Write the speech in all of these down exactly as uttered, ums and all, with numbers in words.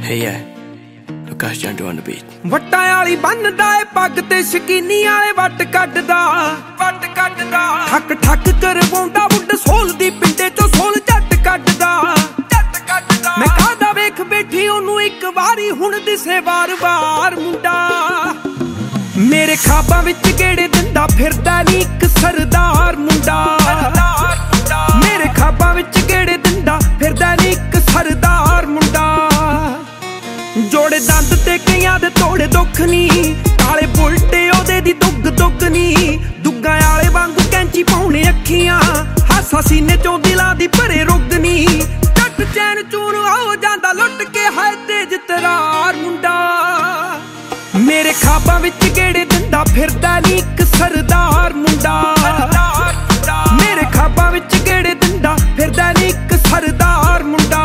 Hey yeah, Akash Jandu on the beat. ਵੱਟਾਂ ਵਾਲੀ ਬੰਨਦਾ ਏ ਪੱਗ ਤੇ ਸ਼ਕੀਨੀ ਵਾਲੇ ਵੱਟ ਕੱਢਦਾ ਵੱਟ ਕੱਢਦਾ ਠੱਕ ਠੱਕ ਕਰਵਾਉਂਦਾ ਵੁੱਡ ਸੋਲ ਦੀ ਪਿੰਡੇ ਚੋਂ ਸੋਲ ਝੱਟ ਕੱਢਦਾ ਝੱਟ ਕੱਢਦਾ ਮੈਂ ਕਾਹਦਾ ਵੇਖ ਬੈਠੀ ਉਹਨੂੰ ਇੱਕ ਵਾਰੀ ਹੁਣ ਦਿਸੇ ਵਾਰ-ਵਾਰ ਮੁੰਡਾ ਮੇਰੇ ਖਾਬਾਂ ਵਿੱਚ ਗੇੜੇ ਦਿੰਦਾ ਫਿਰਦਾ ਨੀ ਇੱਕ ਸਰਦਾਰ ਮੁੰਡਾ ਮੇਰੇ ਖਾਬਾਂ ਵਿੱਚ ਗੇੜੇ ਦਿੰਦਾ ਫਿਰਦਾ ਨੀ ਇੱਕ ਸਰਦਾਰ ਮੁੰਡਾ ਜੋੜੇ ਦੰਦ ਤੇ ਕਈਆਂ ਦੇ ਤੋੜੇ ਦੁੱਖ ਨੀ ਕਾਲੇ ਬੁਲਟੇ ਉਹਦੇ ਦੀ ਦੁੱਗ ਦੁੱਗ ਨੀ ਦੁੱਗਾਂ ਵਾਲੇ ਵਾਂਗੂ ਕੈਂਚੀ ਪਾਉਣੇ ਅੱਖੀਆਂ ਹਾਸਾ ਸੀਨੇ ਚੋਂ ਦਿਲਾਂ ਦੀ ਭਰੇ ਰੁੱਗ ਨੀ ਟੱਟ ਚੈਨ ਚੂਨ ਹੋ ਜਾਂਦਾ ਲੁੱਟ ਕੇ ਹਾਏ ਤੇਜ ਤਰਾਰ ਮੁੰਡਾ ਮੇਰੇ ਖਾਬਾਂ ਵਿੱਚ ਗੇੜੇ ਦਿੰਦਾ ਫਿਰਦਾ ਨੀ ਇੱਕ ਸਰਦਾਰ ਮੁੰਡਾ ਮੇਰੇ ਖਾਬਾਂ ਵਿੱਚ ਗੇੜੇ ਦਿੰਦਾ ਫਿਰਦਾ ਨੀ ਇੱਕ ਸਰਦਾਰ ਮੁੰਡਾ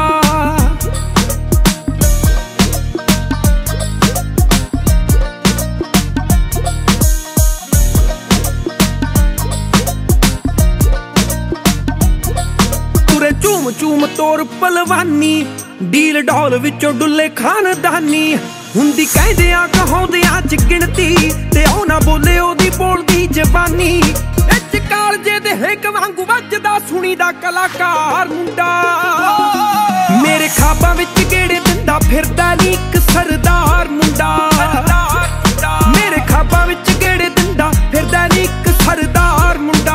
ਚੂਮ ਚੂਮ ਤੋਰ ਪਲਵਾਨੀ ਡੀਲ ਡੌਲ ਵਿੱਚੋਂ ਡੁੱਲੇ ਖਾਨਦਾਨੀ ਹੁੰਦੀ ਕਹਿੰਦਿਆਂ ਕਹਾਉਂਦਿਆਂ ਚ ਗਿਣਤੀ ਤੇ ਉਹ ਨਾ ਬੋਲੇ ਉਹਦੀ ਬੋਲਦੀ ਜ਼ਬਾਨੀ ਵਿੱਚ ਕਾਲਜੇ ਦੇ ਹਿੱਕ ਵਾਂਗੂ ਵੱਜਦਾ ਸੁਣੀ ਦਾ ਕਲਾਕਾਰ ਮੁੰਡਾ ਮੇਰੇ ਖਾਬਾਂ ਵਿੱਚ ਗੇੜੇ ਦਿੰਦਾ ਫਿਰਦਾ ਨੀ ਇੱਕ ਸਰਦਾਰ ਮੁੰਡਾ ਮੇਰੇ ਖਾਬਾਂ ਵਿੱਚ ਗੇੜੇ ਦਿੰਦਾ ਫਿਰਦਾ ਨੀ ਇੱਕ ਸਰਦਾਰ ਮੁੰਡਾ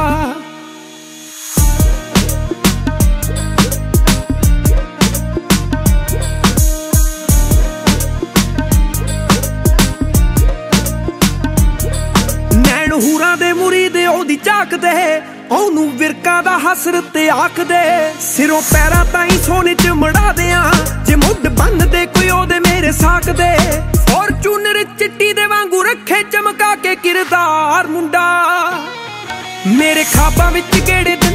ਹੂਰਾਂ ਦੇ ਮੁਰੀਦੇ ਉਹਦੀ ਝਾਕਦੇ ਉਹਨੂੰ ਵਿਰਕਾਂ ਦਾ ਹਸਰਤ ਆਖਦੇ ਸਿਰੋਂ ਪੈਰਾਂ ਤਾਈਂ ਸੋਨੇ ਚ ਮੜਾ ਦਿਆਂ ਜੇ ਮੁੱਢ ਬੰਨਦੇ ਕੋਈ ਉਹਦੇ ਮੇਰੇ ਸਾਕਦੇ ਫੋਰਚੂਨਰ ਚਿੱਟੀ ਦੇ ਵਾਂਗੂ ਰੱਖੇ ਚਮਕਾ ਕੇ ਕਿਰਦਾਰ ਮੁੰਡਾ ਮੇਰੇ ਖਾਬਾਂ ਵਿੱਚ ਗੇੜੇ